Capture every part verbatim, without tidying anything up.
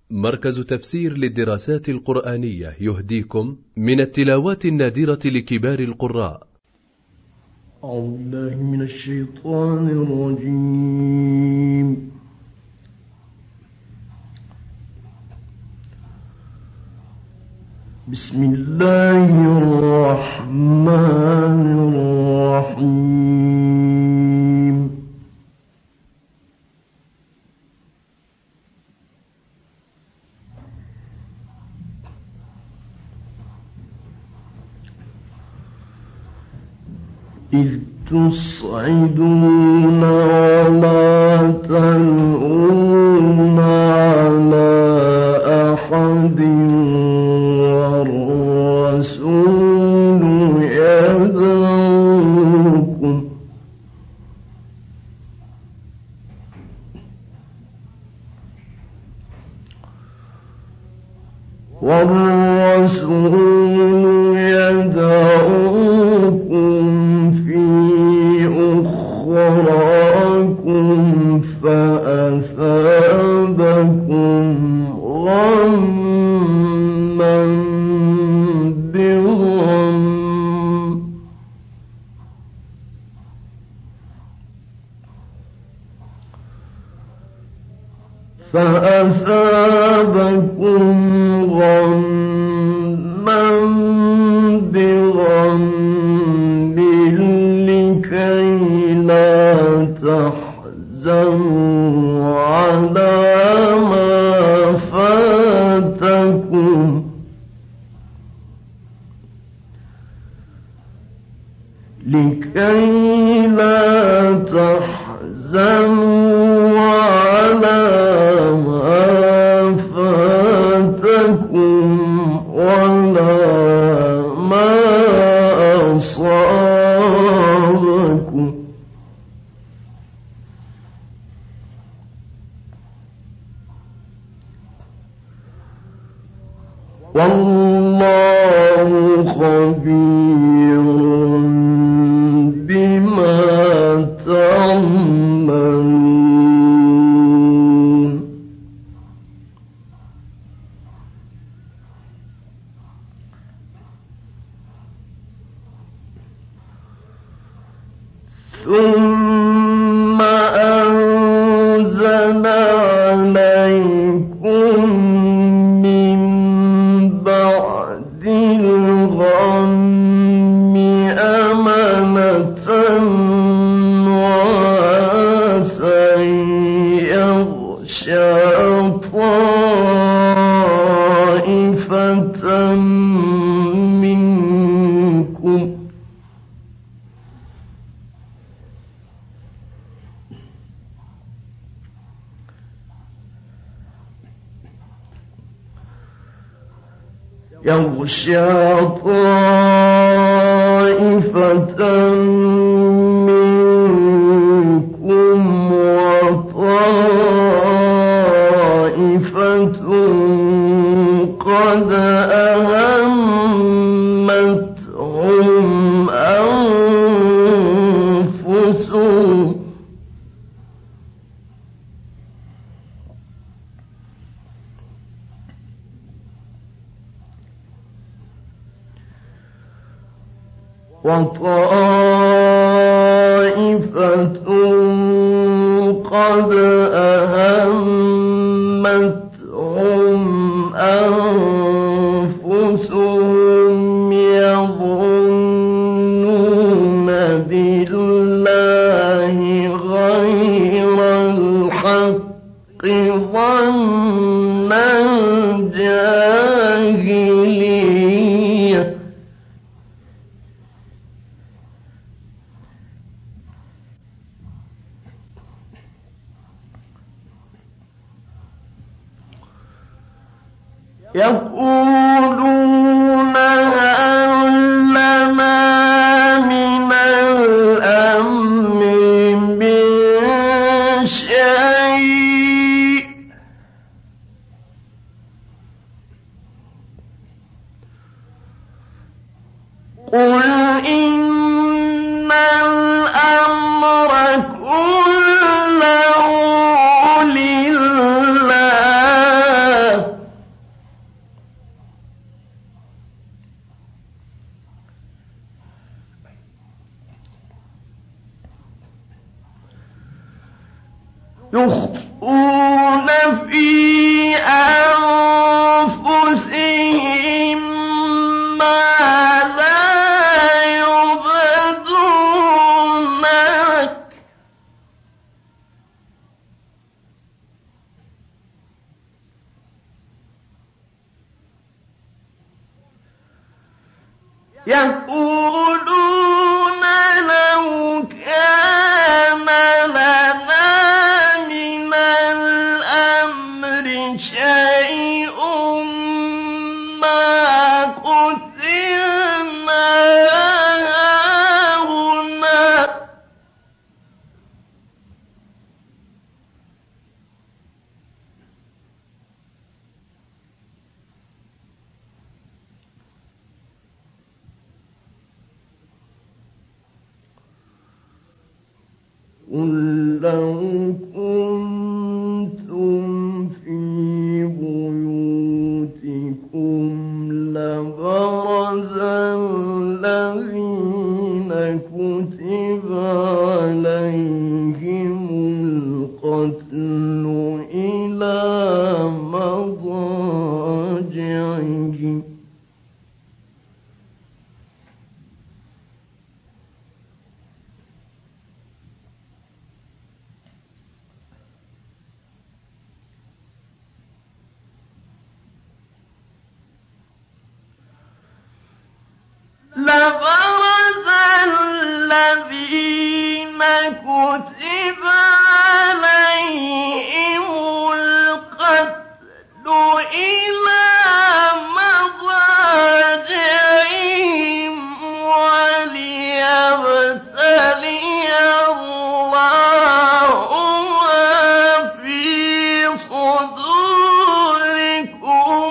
مركز تفسير للدراسات القرآنية يهديكم من التلاوات النادرة لكبار القراء. أعوذ بالله من الشيطان الرجيم. بسم الله الرحمن الرحيم. إذ تصعدون ولا تلؤون على أحد والرسول يدعوكم والرسول يدعوكم أخراكم فأثابكم غما بغم فأثابكم غما بغم لكي لا تحزنوا على ما فاتكم لكي لا تحزنوا على ما فاتكم ولا ما أصابكم والله خبير بما تعملون. ثم أنزل عليكم من بعد الغم أمنة نعاسا يغشى طائفة منكم يغشى طائفة منكم وطائفة قد أهمتهم أنفسهم وطائفة قد أهمتهم أنفسهم يظنون بالله غير الحق ظن الجاهلية يقولون هل لنا من الأمر من شيء قل إن الأمر كله لله يخفون في أنفسهم ما لا يبدون لك يقولون لو كان لنا من الأمر شيء ما قتلنا هاهنا قل لو كنتم في بيوتكم لبرز الذين كتب عليهم القتل إلى مضاجعهم لبرز الذين كتب عليهم القتل إلى مضاجعهم وليبتلي الله ما في صدوركم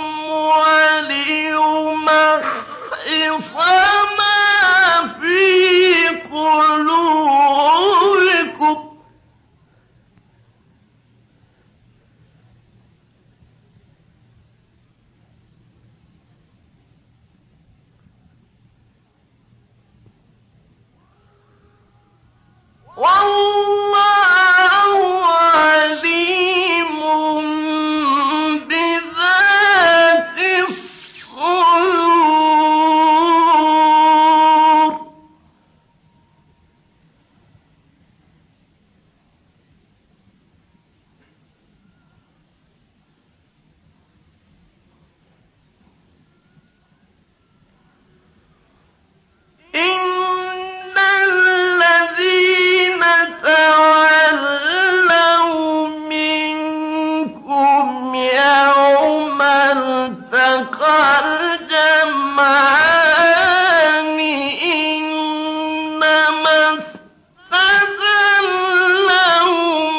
وليمحص ما في قلوبكم والله عليم بذات الصدور إن الذين تولوا منكم يوم التقى الجمعان إنما استزلهم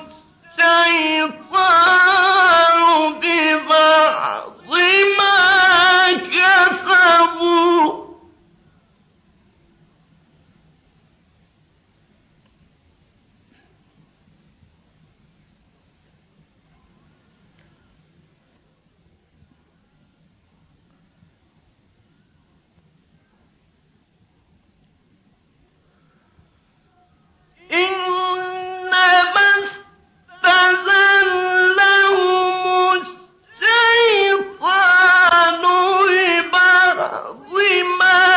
الشيطان ببعض ما كسبوا إنما استزلهم الشيطان ببعض ما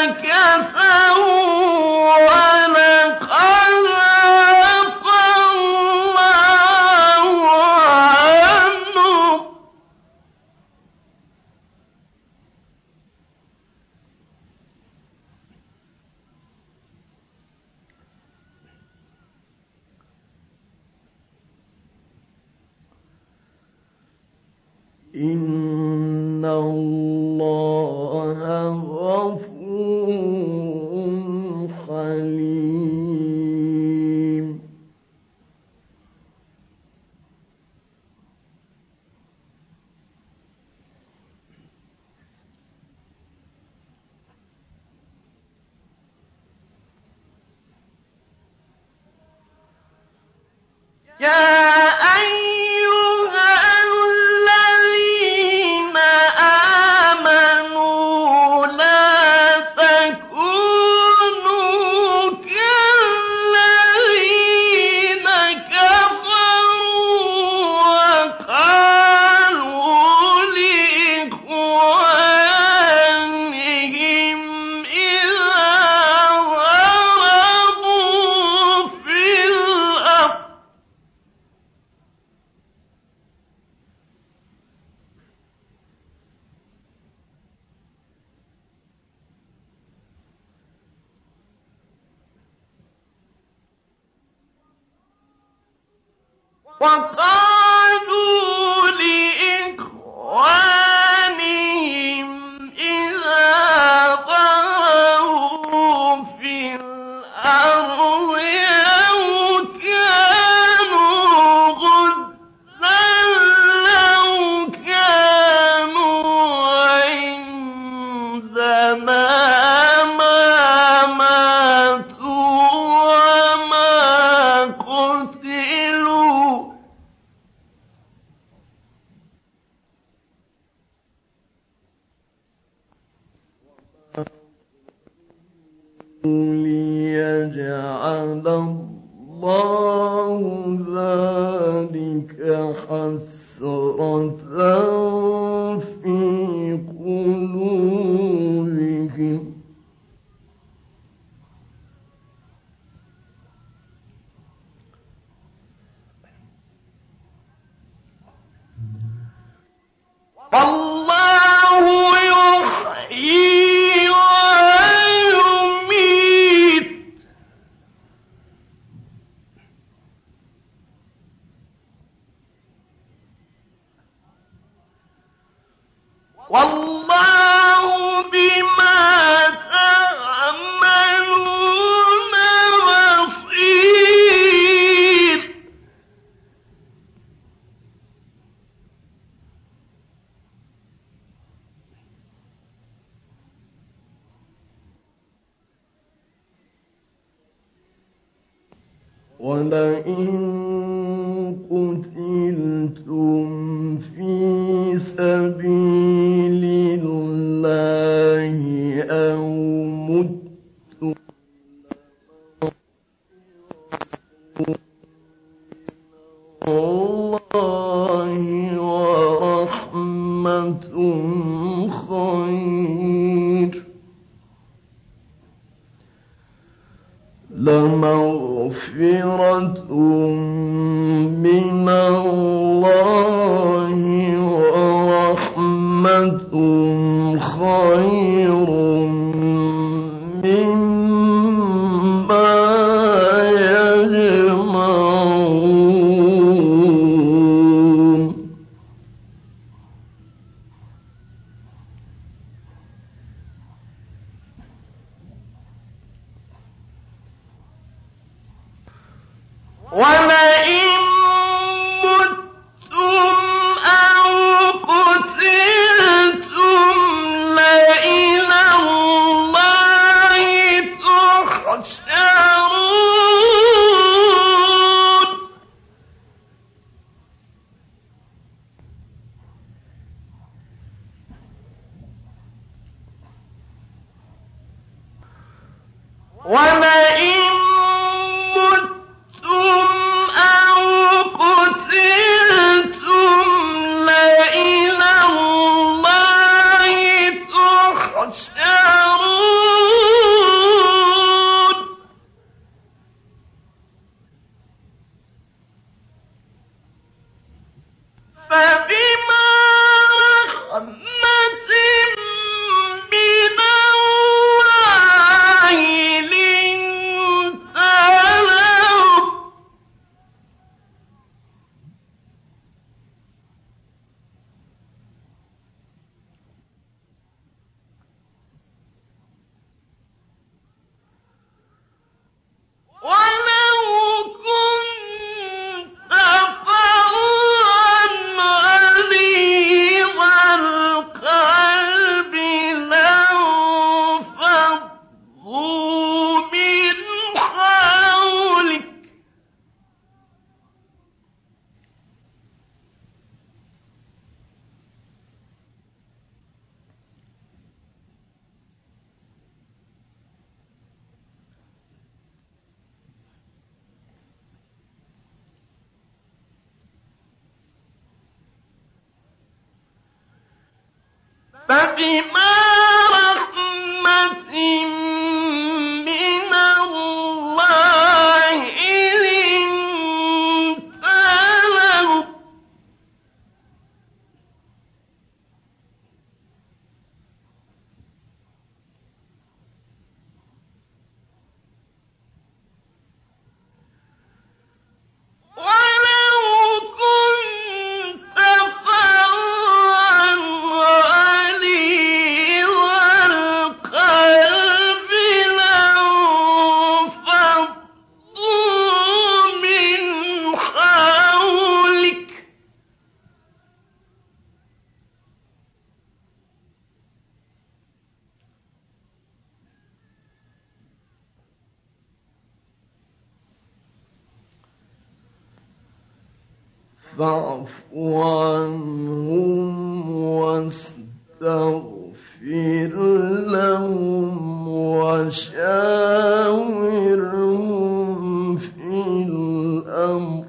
كسبوا ولقد عفا الله عنهم إن الله غفور حليم يا أيها الذين آمنوا لا تكونوا كالذين كفروا وقالوا لإخوانهم إذا طغوا في الأرض أو كانوا غزا لو كانوا عندنا ما ماتوا وما قتلوا ليجعل الله ذلك حسرة في قلوبهم والله يحيي ويميت والله بما تعملون بصير ولئن قتلتم في سبيل الله أو متم الله ورحمة خير لمغفرة من الله ورحمة خير مما يجمعون ولئن متم أو قتلتم لإلى الله تحشرون ولئن فبما رحمة من الله لنت لهم ولو كنت فظا غليظ القلب لانفضوا من حولك فبما رحمة من الله لنت لهم ولو فاعف عنهم واستغفر لهم وشاورهم في الأمر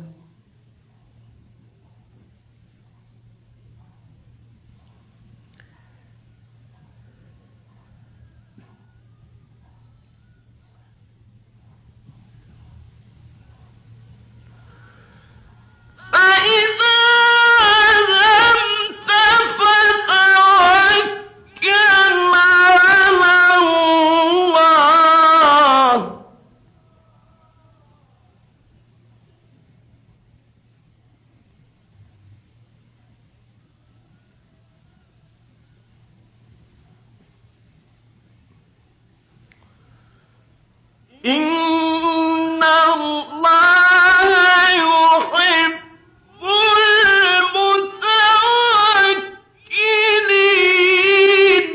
فإذا عزمت فتوكل على الله إن الله يحب المتوكلين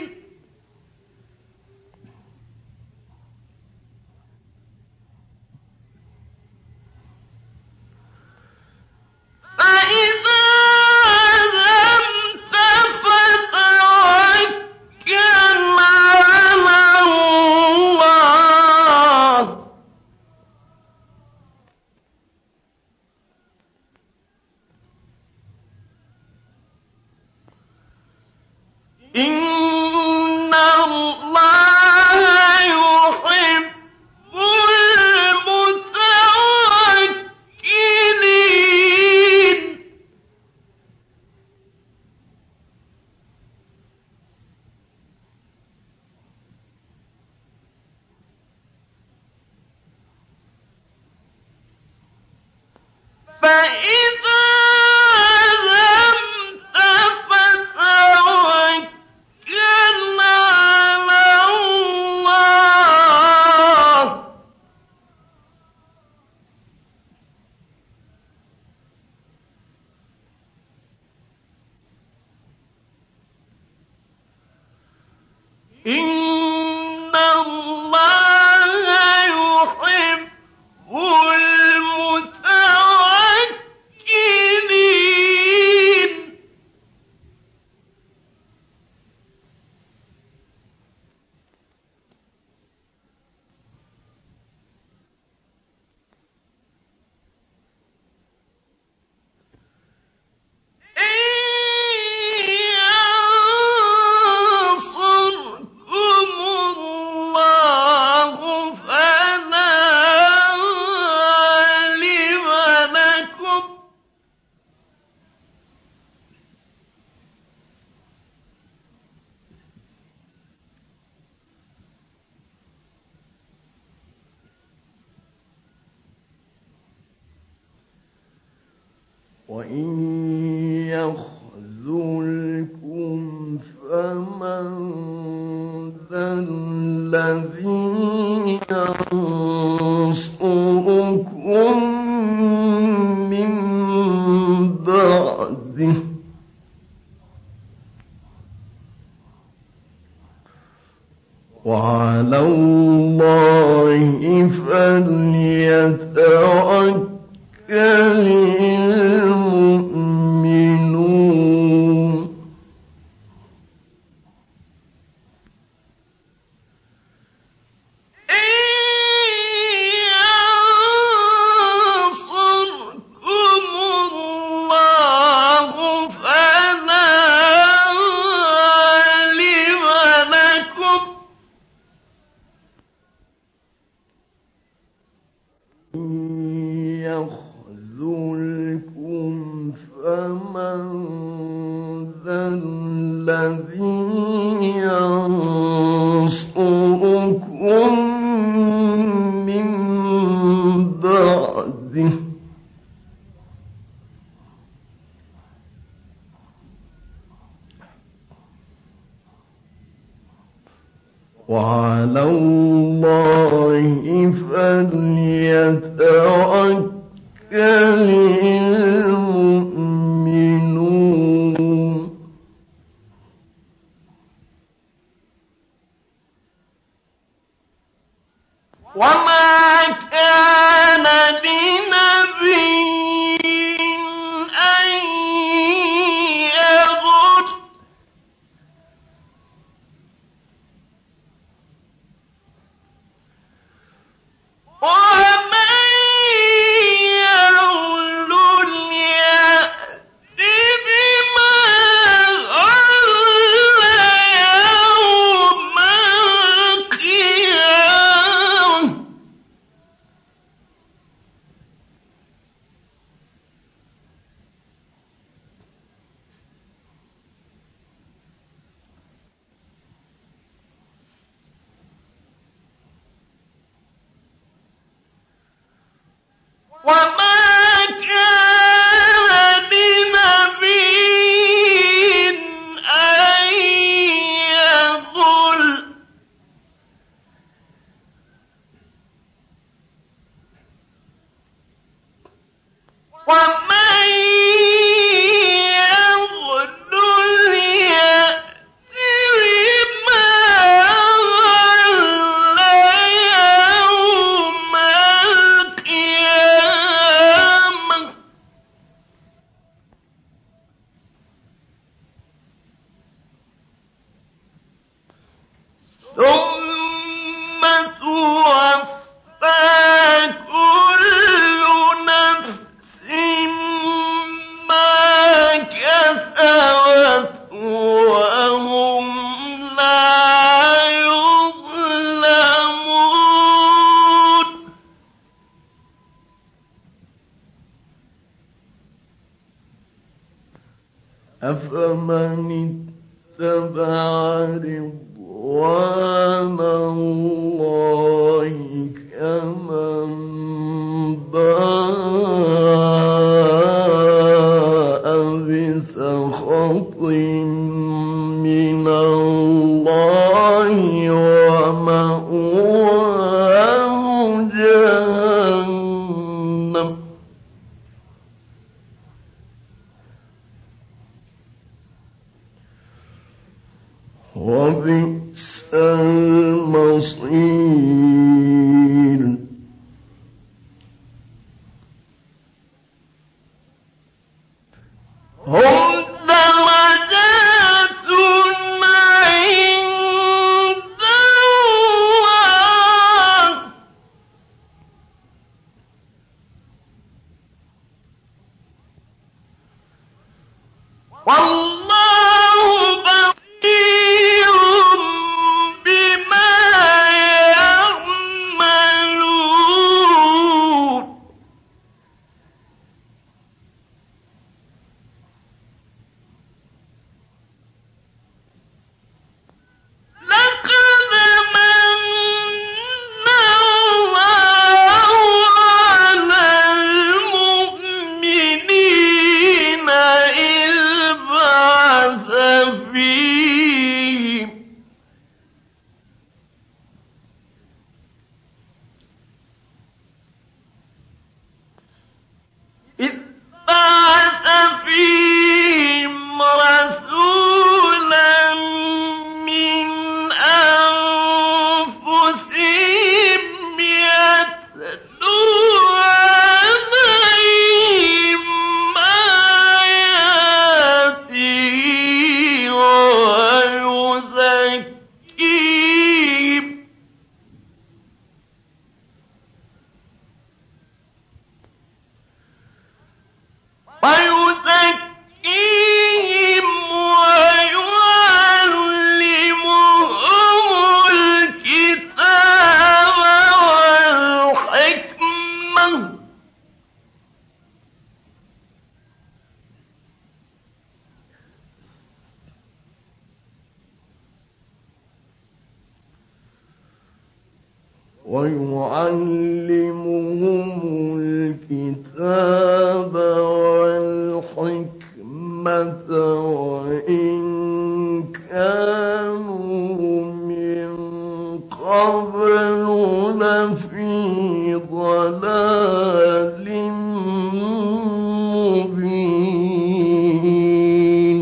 فإذا عزمت فتوكل على الله إن الله يحب المتوكلين فإذا عزمت فتوكل على الله إن الله يحب المتوكلين إن ينصركم الله فلا غالب لكم وإن يخذلكم فمن ذا الذي ينصركم من بعده وعلى الله فليتوكل المؤمنون إن ينصركم الله فلا غالب لكم إن يخذلكم فمن ذا الذي ينصركم من بعده وعلى الله فليتوكل المؤمنون وما كان لنبي أن أفمن اتبع رضوان الله كمن باء بسخط من الله ومأواه جهنم وبئس المصير. هم درجات عند الله والله بصير بما يعملون. لقد من الله على المؤمنين إذ بعث فيهم إذ بعث فيهم رسولا من أنفسهم يتلو عليهم آياته ويزكيهم ويزكيهم ويعلمهم الكتاب والحكمة ويعلمهم الكتاب والحكمة وإن كانوا من قبل لفي ضلال مبين.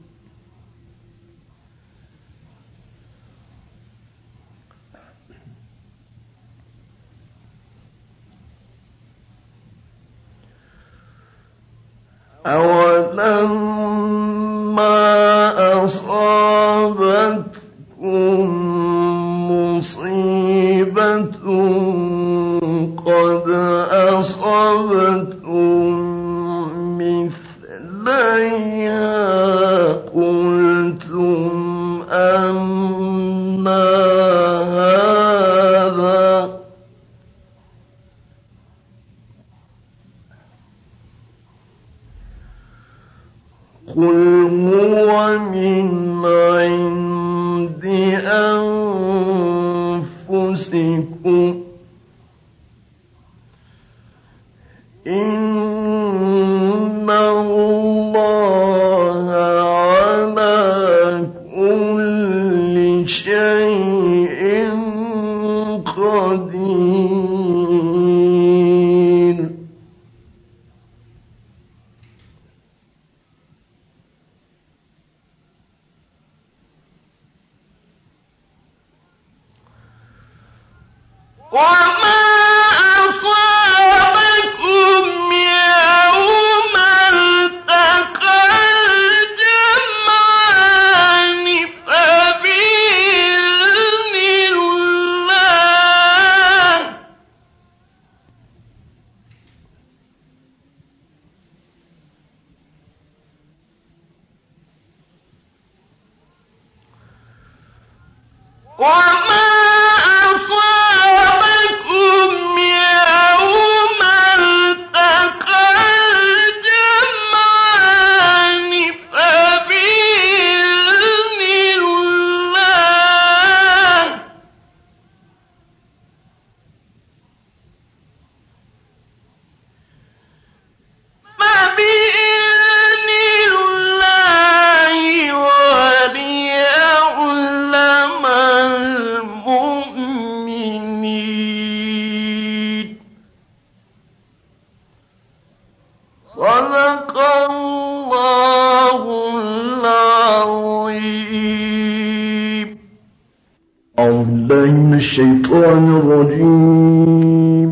أولما أصابتكم مصيبة قد أصبتم مثليها قلتم أنى هذا قل هو من عند أنفسكم إن الله على كل شيء قدير. وما أصابكم يوم التقى الجمعان فبإذن الله وما صدق الله العظيم. أعوذ بالله من الشيطان الرجيم.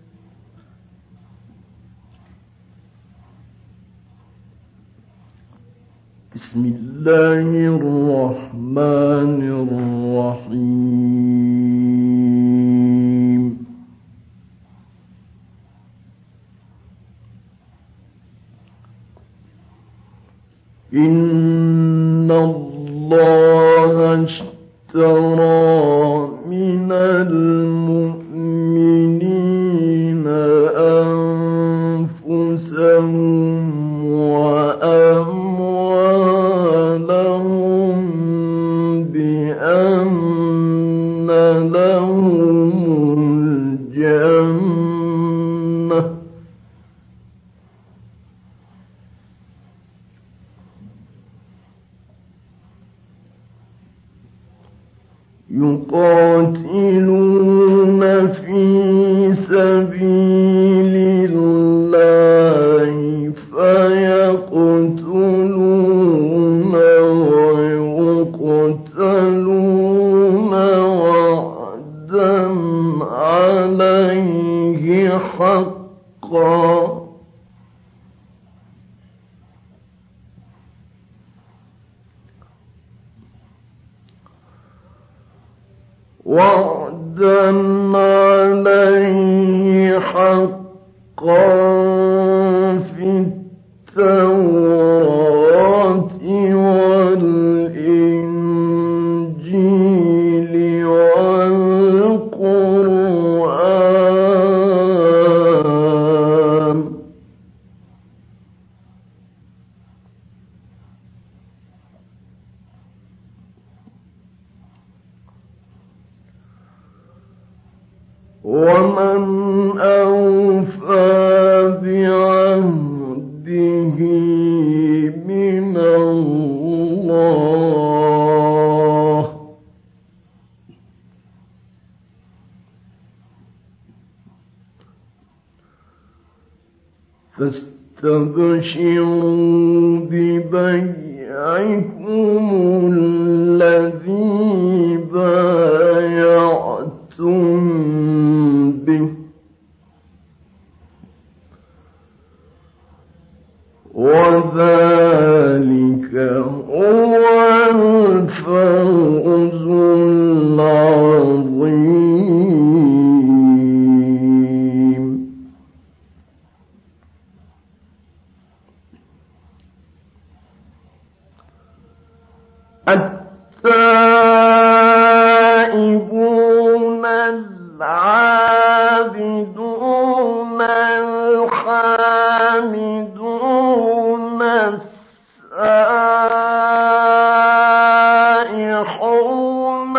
بسم الله الرحمن الرحيم. إن الله اشترى من المؤمنين أنفسهم وأموالهم بأن لهم الجنة يقاتلون في سبيل الله فيقتلون ويقتلون وعدا عليه حقا وعدا عليه حقا في التوراة والإنجيل والقرآن ومن أوفى بعهده من الله فاستبشروا ببيعكم الذي بايعتم به وذلك هو الفوز العظيم. التائبون العابدون الحامدون السائحون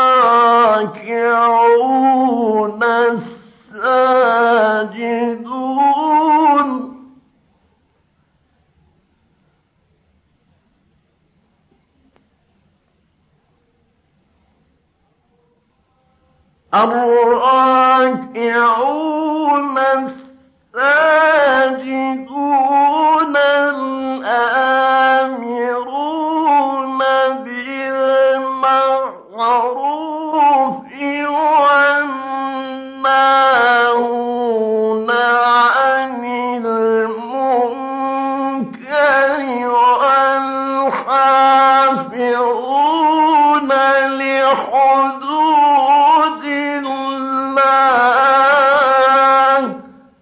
الراكعون الساجدون الراكعون الساجدون الآمرون بالمعروف والناهون عن المنكر والحافظون لحدود الله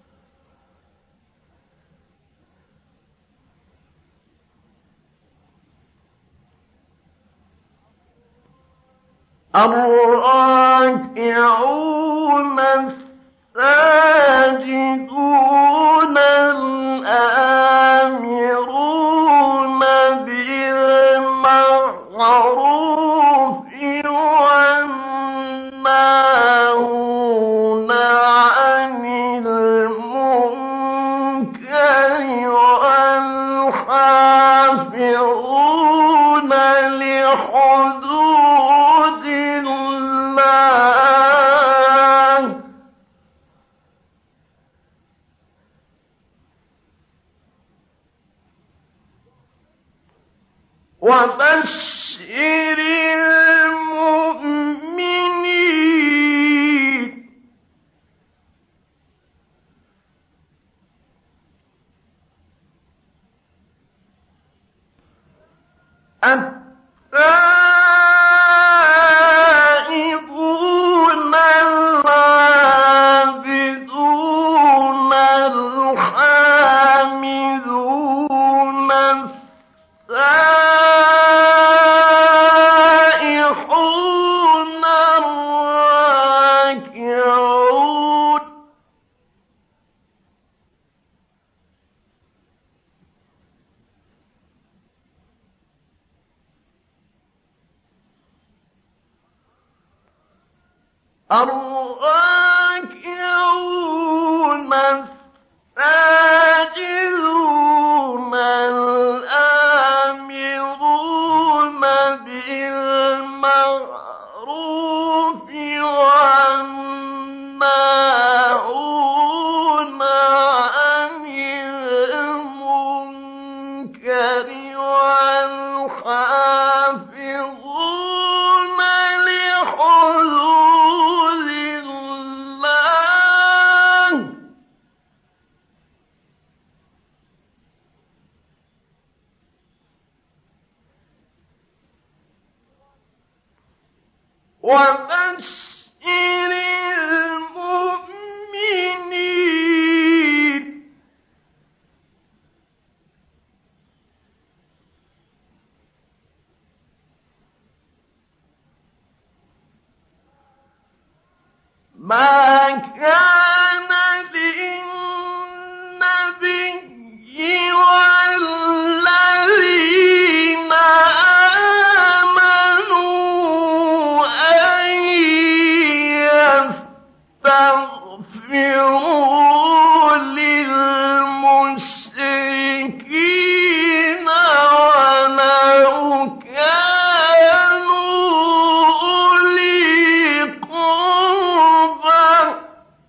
الراكعون الساجدون الآمرون بالمعروف والناهون عن المنكر والحافظون لحدود الله وبشر المؤمنين التائبون العابدون الحامدون السائحون الراكعون الراكعون الساجدون الآمرون بالمعروف والناهون عن المنكر والحافظون لحدود الله وبشر المؤمنين ما كان للنبي والذين آمنوا أن يستغفروا للمشركين ولو كانوا أولي قربى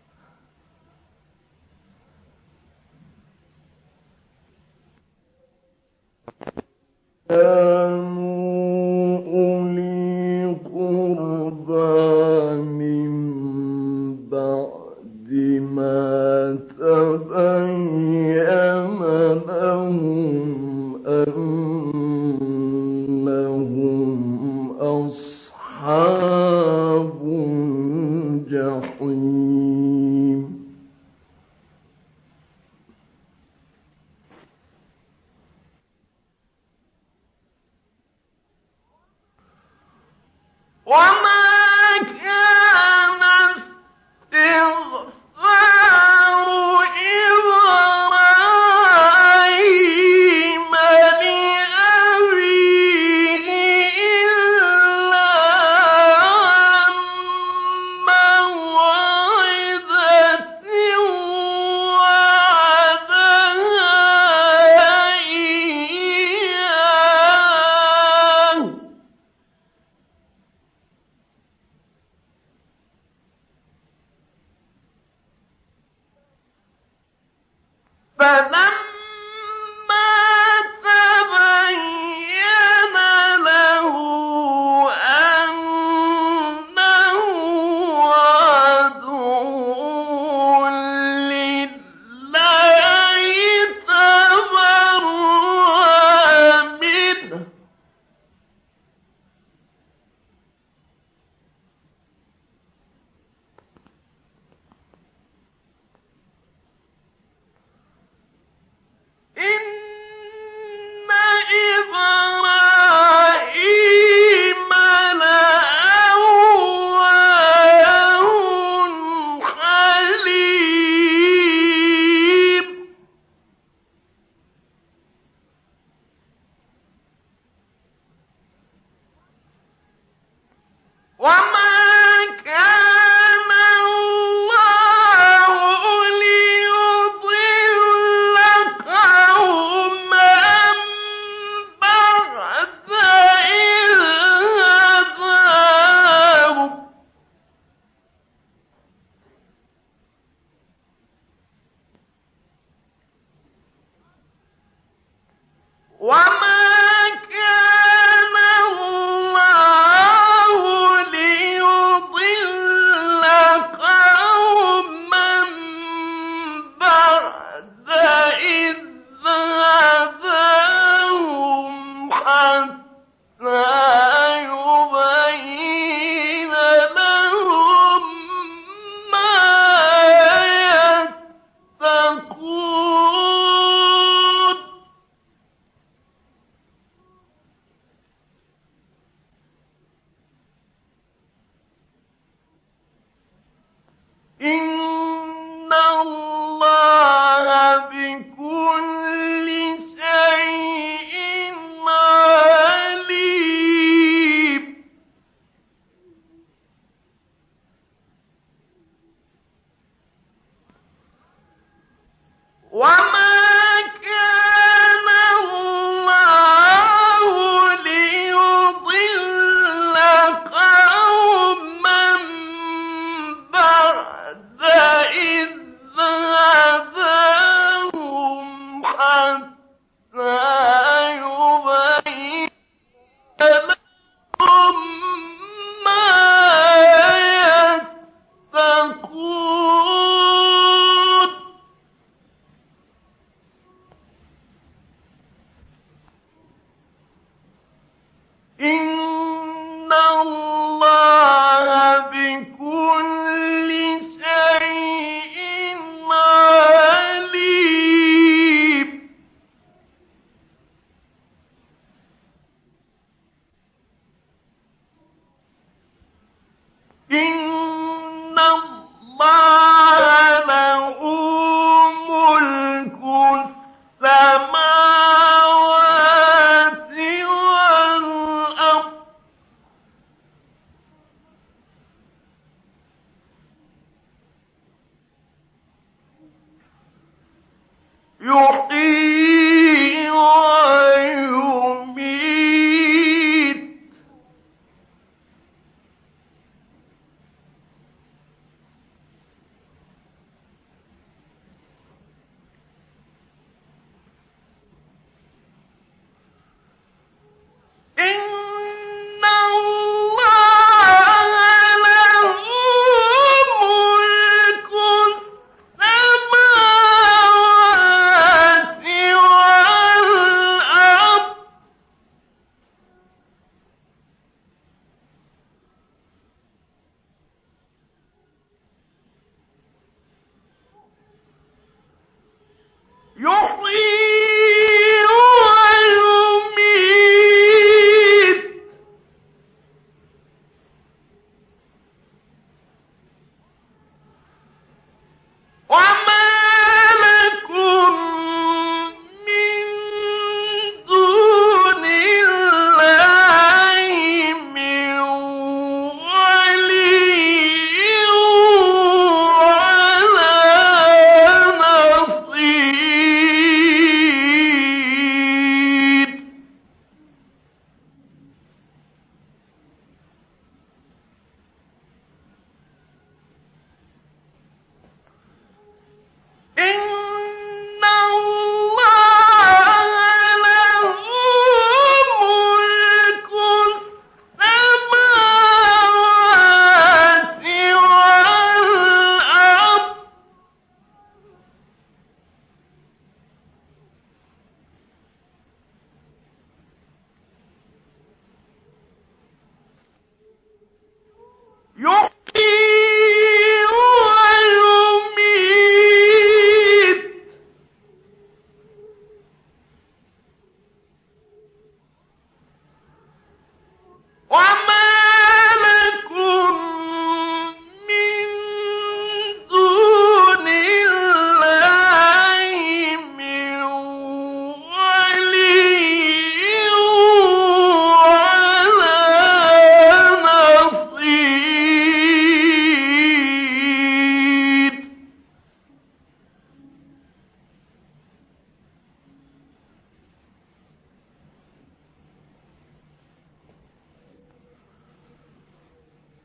كانوا أولي قربى من بعد ما تبين لهم أنهم أصحاب الجحيم وما كان استغفار إبراهيم لأبيه إلا عن موعظة وعدها إياه بكل شيء عليم.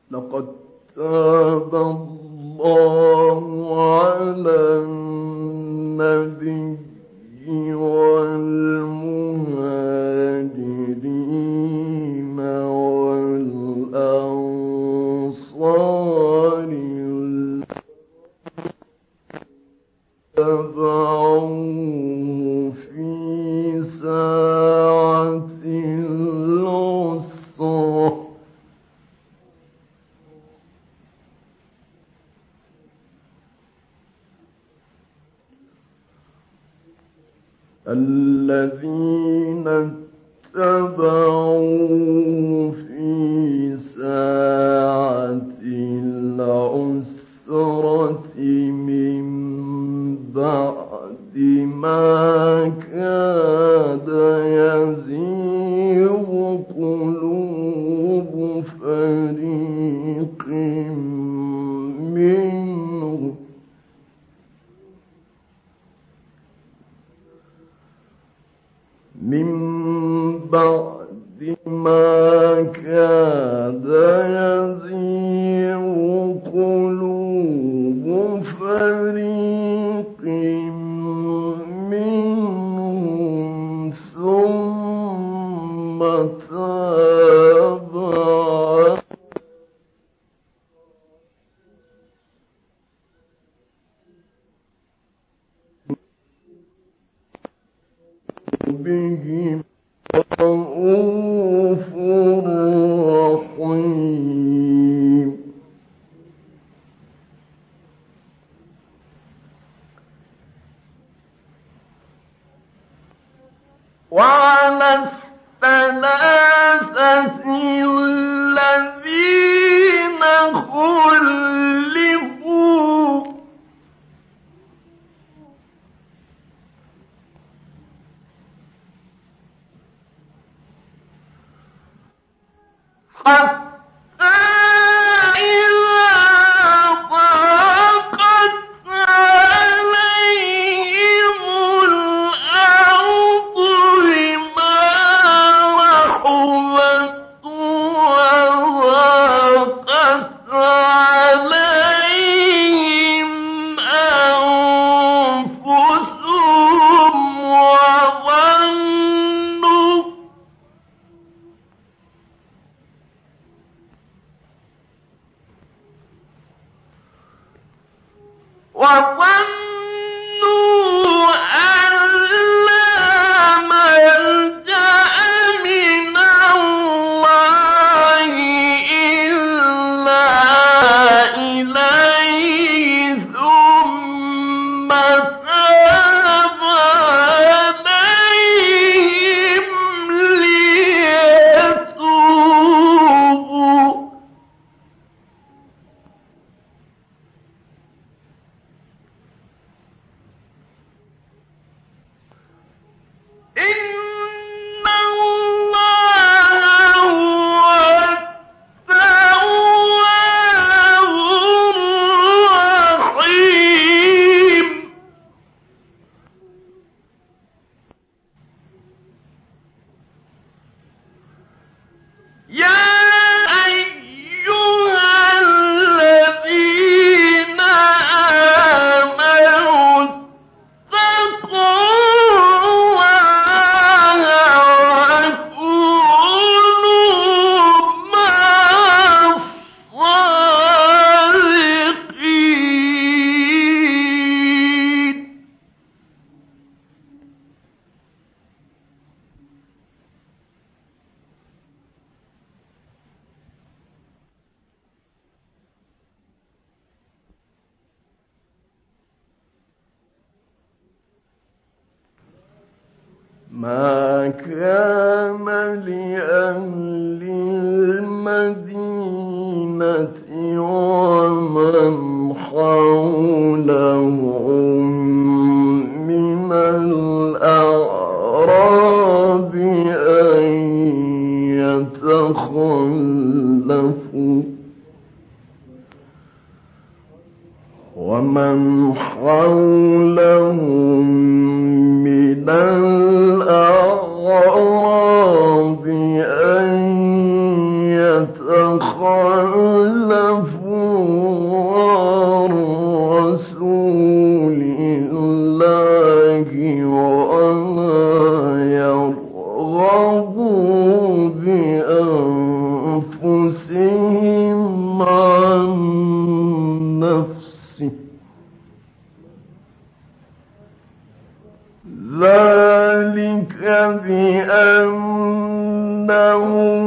لقد تاب الله على النبي والمهاجرين والأنصار اتبعوه في ساعة العسرة الذين اتبعوا في ساعة العسرة من بعد ما كاد يزيغ قلوب فريق منهم من بعد ما كاد يزيغ قلوب فريق منهم ثم تاب بهم رؤوف رحيم. وعلى الثلاثة الذين خلفوا حتى إذا ضاقت عليهم الأرض بما رحبت وضاقت عليهم أنفسهم وظنوا وظنوا أن لا ملجأ من الله إلا إليه ثم تاب عليهم ليتوبوا إن الله هو التواب الرحيم. يا أيها الذين آمنوا اتقوا الله وكونوا مع الصادقين. ما كان لأهل المدينة ومن حولهم من الأعراب أن يتخلفوا ومن حولهم من الأعراب أن يتخلفوا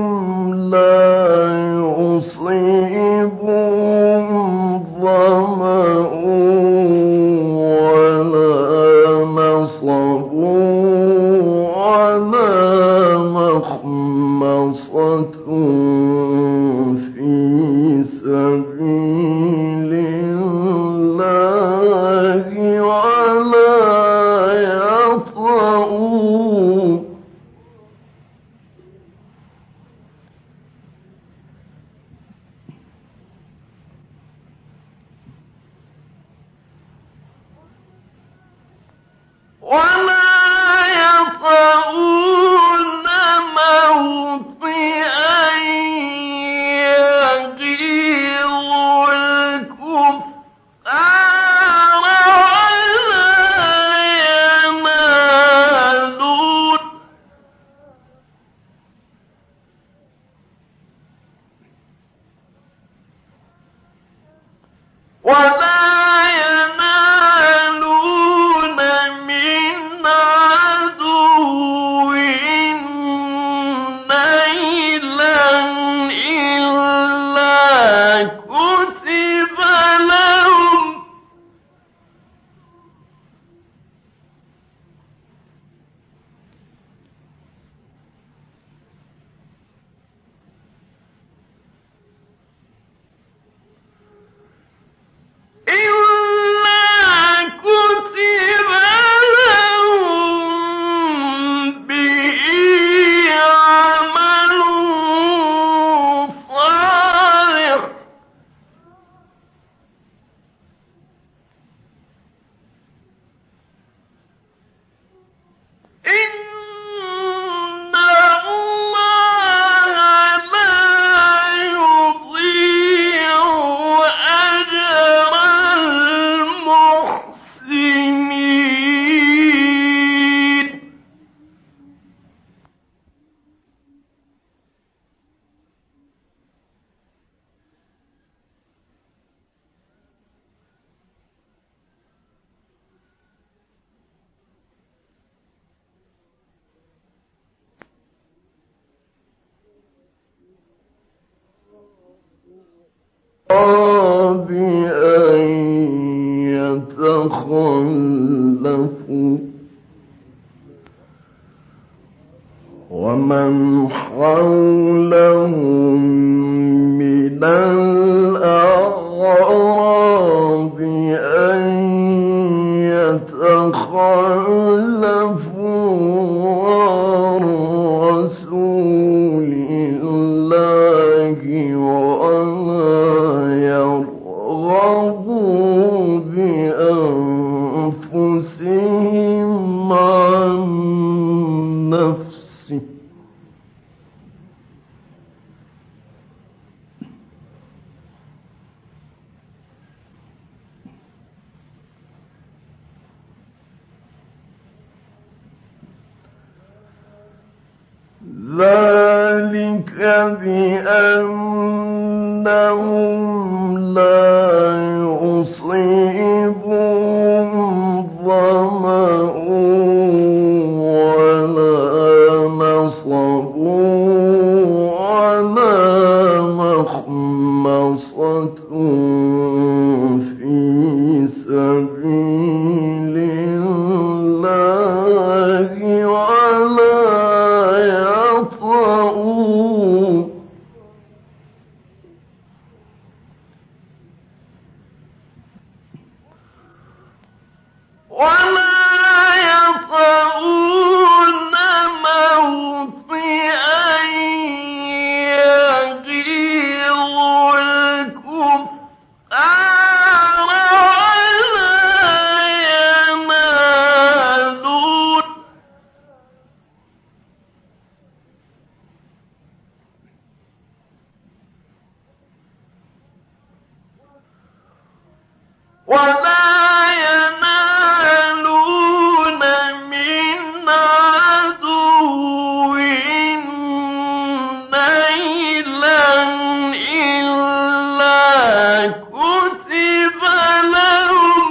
ومن حولهم من الأعراب أن يتخلفوا عن رسول الله ولا يرغبوا بأنفسهم عن نفسه ذلك بأنهم لا يصيبهم ظمأ ولا نصب ولا مخمصة في سبيل الله ولا يطؤون ولا يطؤون موطئا يغيظ الكفار ولا ينالون ولا ينالون من عدو نيلا إلا كتب لهم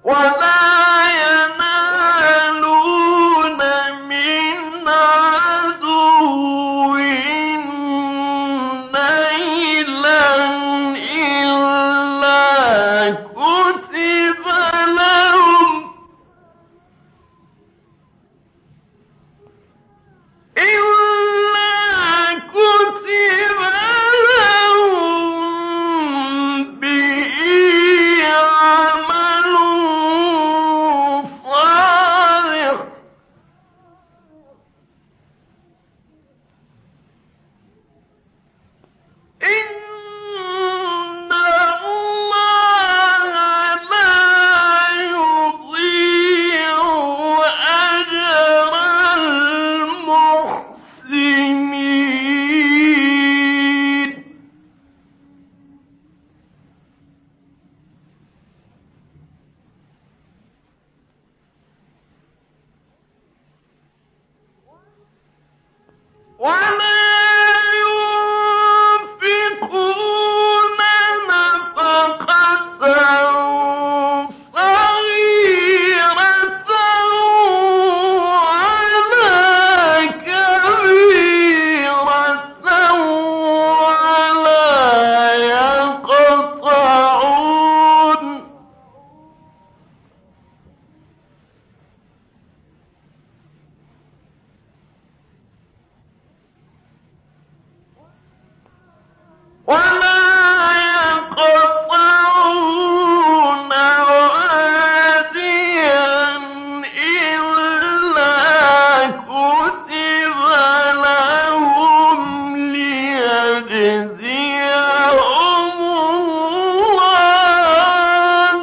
ولا ينالون من عدو نيلا إلا كتب لهم إلا كتب لهم به عمل صالح إن الله لا يضيع أجر المحسنين ولا ينفقون نفقة صغيرة ولا كبيرة ولا يقطعون ولا يقطعون واديا إلا كتب لهم ليجزيهم الله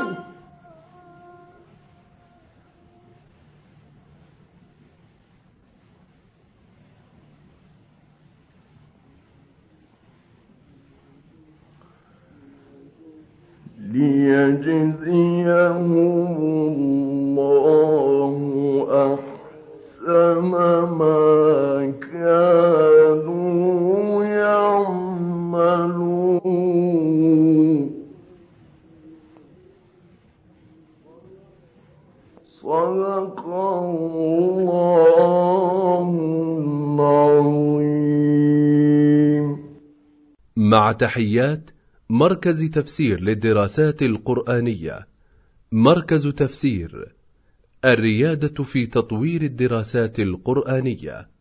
ليجزيهم الله أحسن ما كانوا يعملون صدق الله العظيم. مع تحيات مركز تفسير للدراسات القرآنية. مركز تفسير، الريادة في تطوير الدراسات القرآنية.